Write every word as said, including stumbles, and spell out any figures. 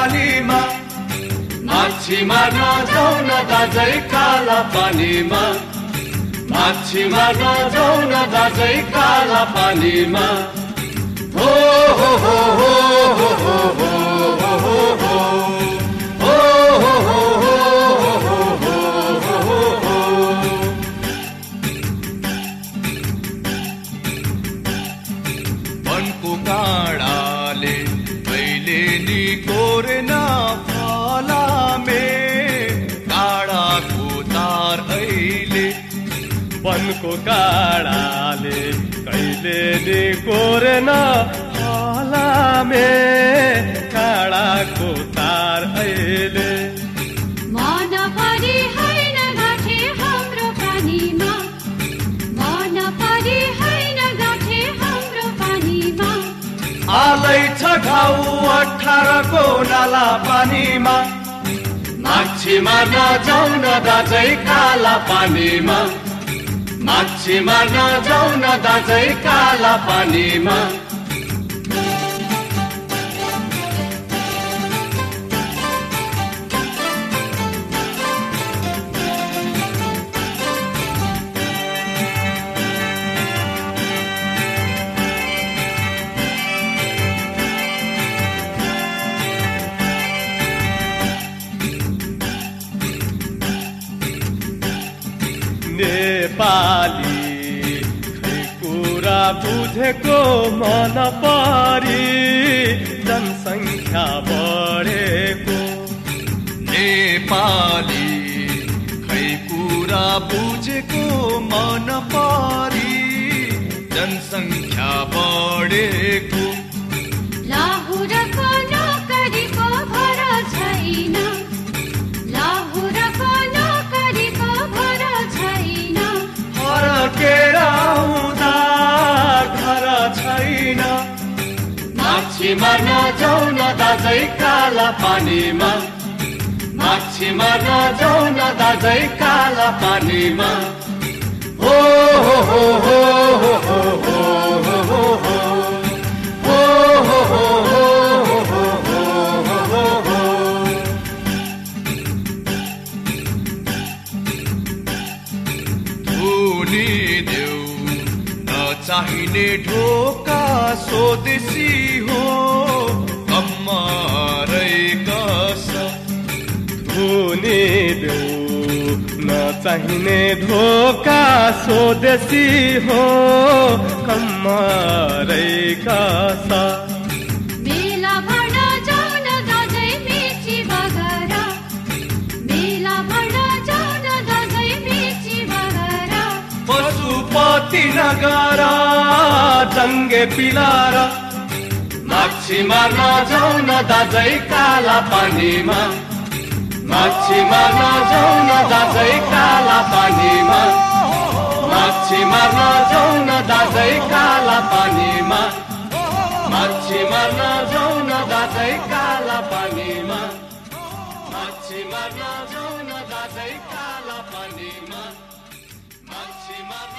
पानीमा माछी मार्न जाउँ न दाजै काला पानीमा माछी मार्न जाउँ न दाजै काला पानीमा हो हो हो हो हो हो हो हो हो वनको काँडाले कहिले नि कोरेन फलामे काँडाको तार अहिले वनको काँडाले कहिले नि कोरेन फलामे काँडाको तार अहिले मन परी हैन गाठे हाम्रो पानीमा मन परी हैन गाठे हाम्रो पानीमा आलै छ घाउ अठारको नाला पानीमा माछी मार्न जाउँ न दाजै काला पानीमा माछी मार्न जाउँ न दाजै काला पानीमा नेपाली खै कुरा बुझेको मन परी जनसङ्ख्या बढेको नेपाली खै कुरा बुझेको मन परी जनसङ्ख्या बढेको लाहुरको नोकरीको भर छैन लाहुरको नोकरीको भर छैन फर्केर आउँदा घर छैन माछी मार्न जाउँ न दाजै काला पानीमा माछी मार्न जाउँ न दाजै काला पानीमा हो हो हो हो हो हो हो हो हो चाहिने ढोका स्वदेशी हो कम्मरै कस धुने देऊ नचाहिने ढोका स्वदेशी हो कम्मरै कस मेला भर्न जाउँ न दाजै मेची बगरा मेला भर्न जाउँ न दाजै मेची बगरा पशुपति नगर जङ्गे पिलार माछी मार्न जाउँ न दाजै काला पानीमा माछी मार्न जाउँ न दाजै काला पानीमा माछी मार्न जाउँ न दाजै काला पानीमा माछी मार्न जाउँ न दाजै काला पानीमा माछी मार्न जाउँ न दाजै काला पानीमा माछी मार्न